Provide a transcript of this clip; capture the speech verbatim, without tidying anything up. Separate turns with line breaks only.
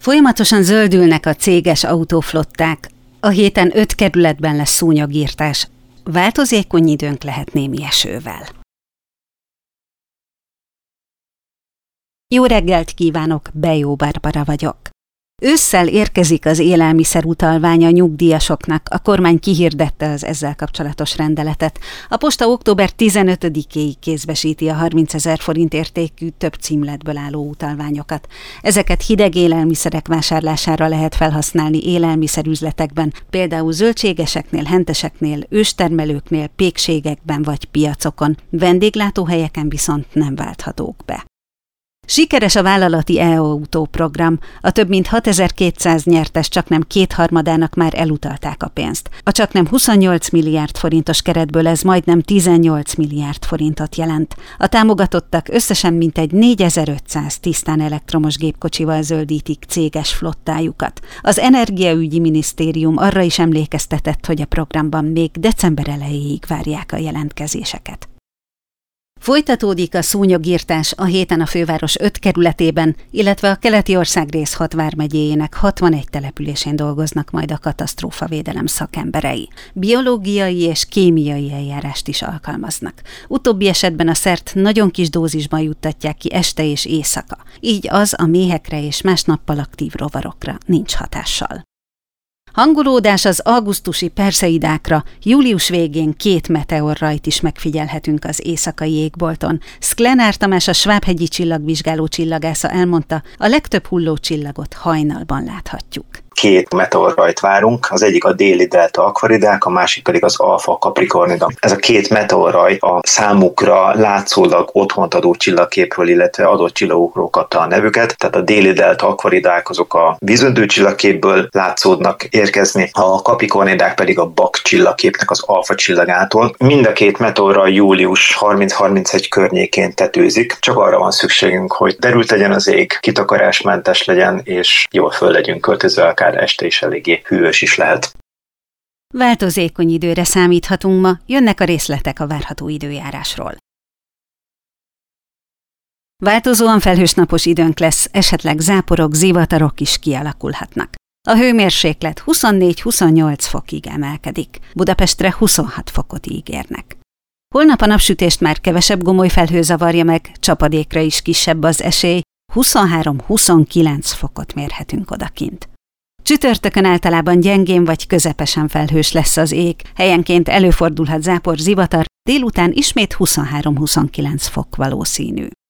Folyamatosan zöldülnek a céges autóflották, a héten öt kerületben lesz szúnyogírtás, változékony időnk lehet némi esővel. Jó reggelt kívánok, Bejó Barbara vagyok. Ősszel érkezik az élelmiszerutalvány a nyugdíjasoknak, a kormány kihirdette az ezzel kapcsolatos rendeletet. A posta október tizenötödikéig kézbesíti a harmincezer forint értékű több címletből álló utalványokat. Ezeket hideg élelmiszerek vásárlására lehet felhasználni élelmiszerüzletekben, például zöldségeseknél, henteseknél, őstermelőknél, pékségekben vagy piacokon. Vendéglátóhelyeken viszont nem válthatók be. Sikeres a vállalati e-autó program, a több mint hatezer-kétszáz nyertes csaknem kétharmadának már elutalták a pénzt. A csaknem huszonnyolc milliárd forintos keretből ez majdnem tizennyolc milliárd forintot jelent. A támogatottak összesen mintegy négyezer-ötszáz tisztán elektromos gépkocsival zöldítik céges flottájukat. Az Energiaügyi Minisztérium arra is emlékeztetett, hogy a programban még december elejéig várják a jelentkezéseket. Folytatódik a szúnyogírtás a héten a főváros öt kerületében, illetve a keleti országrész hat vármegyéjének hatvanegy településén dolgoznak majd a katasztrófavédelem szakemberei. Biológiai és kémiai eljárást is alkalmaznak. Utóbbi esetben a szert nagyon kis dózisban juttatják ki este és éjszaka, így az a méhekre és más nappal aktív rovarokra nincs hatással. Hangolódás az augusztusi Perseidákra, július végén két meteorrajt is megfigyelhetünk az éjszakai égbolton. Szklenár Tamás, a Svábhegyi csillagvizsgáló csillagásza elmondta, a legtöbb hulló csillagot hajnalban láthatjuk.
Két meteorrajt várunk, az egyik a déli delta akvaridák, a másik pedig az alfa capricornida. Ez a két meteorraj a számukra látszólag otthont adó csillagképről, illetve adott csillagokról kapta a nevüket, tehát a déli delta akvaridák azok a vízöntő csillagképből látszódnak érkezni, a capricornidák pedig a Bak csillagképnek az alfa csillagától. Mind a két meteorraj július harminc-harmincegy környékén tetőzik, csak arra van szükségünk, hogy derült legyen az ég, kitakarásmentes legyen, és jól föl legyünk költözve, akár este is eléggé hűvös is lehet.
Változékony időre számíthatunk ma, jönnek a részletek a várható időjárásról. Változóan felhős napos időnk lesz, esetleg záporok, zivatarok is kialakulhatnak. A hőmérséklet huszonnégy-huszonnyolc fokig emelkedik, Budapestre huszonhat fokot ígérnek. Holnap a napsütést már kevesebb gomoly felhő zavarja meg, csapadékra is kisebb az esély, huszonhárom-huszonkilenc fokot mérhetünk odakint. Csütörtökön általában gyengén vagy közepesen felhős lesz az ég, helyenként előfordulhat zápor, zivatar, délután ismét huszonhárom-huszonkilenc fok valószínű.